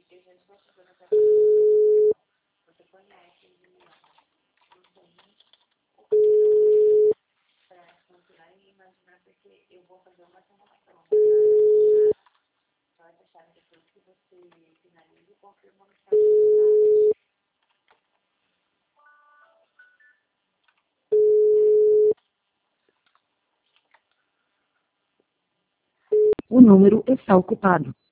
Eu já estou chegando até você. Você conhece não tem o que para continuar e imaginar, porque eu vou fazer uma simulação. Vai deixar depois que você finalize e confirma no seu resultado. O número está ocupado.